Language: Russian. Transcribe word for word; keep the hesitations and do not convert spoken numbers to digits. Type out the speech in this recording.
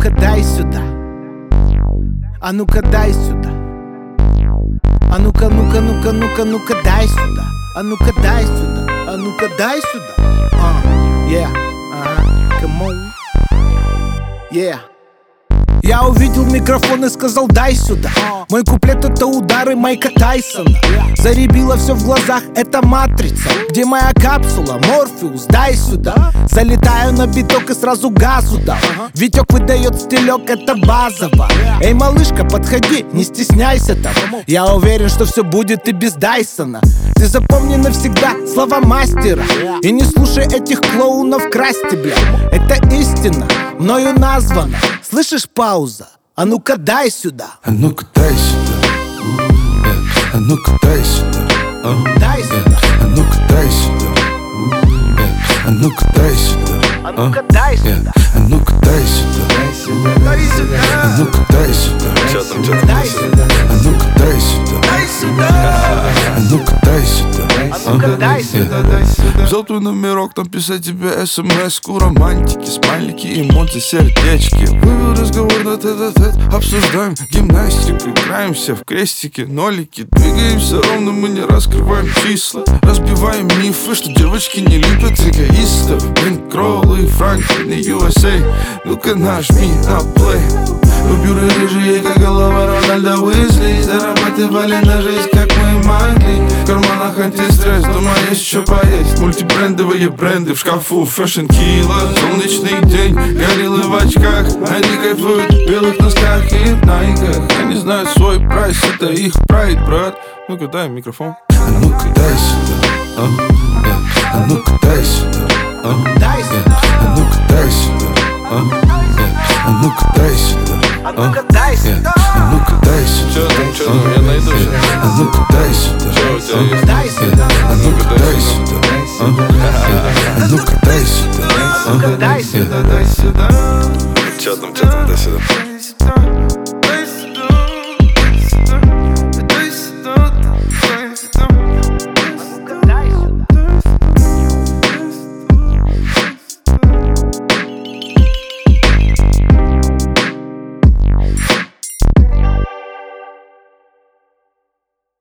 ну-ка дай сюда. А ну-ка дай сюда. А ну-ка, ну-ка, ну-ка, ну-ка, ну-ка дай сюда. А ну-ка дай сюда. А ну-ка дай сюда. uh, Yeah, ага, come on. Yeah. Я увидел микрофон и сказал: дай сюда. Мой куплет — это удары Майка Тайсона. Заребило все в глазах, это матрица. Где моя капсула? Морфеус, дай сюда. Залетаю на биток и сразу газу дал. Витек выдает стилек, это базово. Эй, малышка, подходи, не стесняйся там. Я уверен, что все будет и без Дайсона. Ты запомни навсегда слова мастера и не слушай этих клоунов красти, бля. Это истина, мною названа. Слышишь, пауза? А ну-ка дай сюда. А ну-ка дай сюда. А ну-ка дай сюда. Дай сюда. А ну-ка дай сюда. А ну-ка дай сюда. А ну-ка дай сюда. А ну-ка дай сюда. Дай сюда. А ну-ка дай сюда. Дай сюда. А ну-ка дай сюда. Дай сюда. А ну-ка дай сюда. А ну-ка дай сюда. Взял твой номерок, написать тебе смс-ку, романтики, смайлики, эмодзи, сердечки. Вывел разговор на тет-а-тет, обсуждаем гимнастику, играемся в крестики, нолики. Двигаемся ровно, мы не раскрываем числа. Разбиваем мифы, что девочки не любят эгоистов. Бэнкроллы и Франклин и ю эс эй. Ну-ка нажми на плей. Купюры рыжие, как голова Рональда Уизли. Зарабатывали на жизнь, как мы могли. В карманах антистресс, дома есть еще поесть. Мультибрендовые бренды в шкафу, фэшн килла. Солнечный день, гориллы в очках. Они кайфуют в белых носках и в найках. Они знают свой прайс, это их прайд, брат. Ну-ка дай микрофон. А ну-ка дай сюда. А, а ну-ка дай сюда. А, Дай сюда. а ну-ка дай сюда. А, а ну-ка дай сюда. А ну-ка дай сюда. А ну-ка дай сюда. Чё там, чё там, я найду сейчас. А ну-ка дай сюда. Чё у тебя есть? Дай сюда. А ну-ка дай сюда. А ну-ка дай сюда. А ну-ка дай сюда. Чё там, чё там, дай сюда.